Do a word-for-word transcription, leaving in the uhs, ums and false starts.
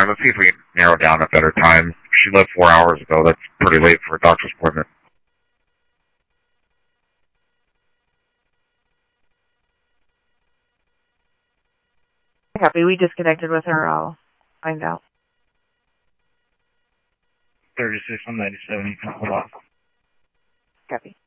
fine. Let's see if we can narrow down a better time. She left four hours ago. That's pretty late for a doctor's appointment. Copy. We disconnected with her. I'll find out. thirty-six on ninety-seven. You can hold off. Copy.